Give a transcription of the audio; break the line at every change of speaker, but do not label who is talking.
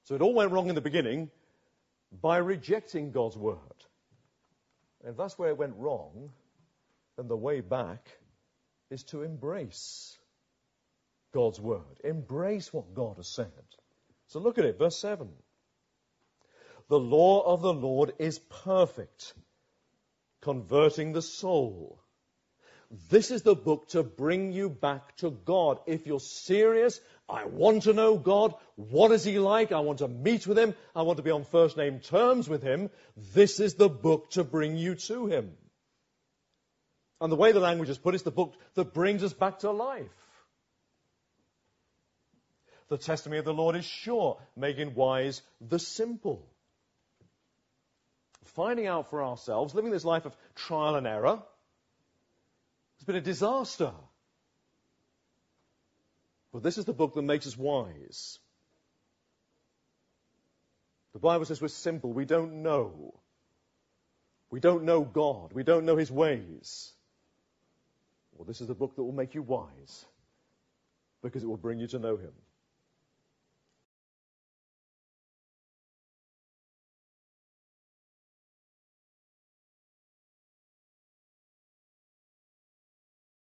So it all went wrong in the beginning by rejecting God's word. And if that's where it went wrong, then the way back is to embrace God's word. Embrace what God has said. So look at it, verse 7. The law of the Lord is perfect, converting the soul. This is the book to bring you back to God. If you're serious, I want to know God. What is he like? I want to meet with him. I want to be on first name terms with him. This is the book to bring you to him. And the way the language is put, it's the book that brings us back to life. The testimony of the Lord is sure, making wise the simple. Finding out for ourselves, living this life of trial and error, has been a disaster. But this is the book that makes us wise. The Bible says we're simple. We don't know. We don't know God. We don't know his ways. Well, this is the book that will make you wise, because it will bring you to know him.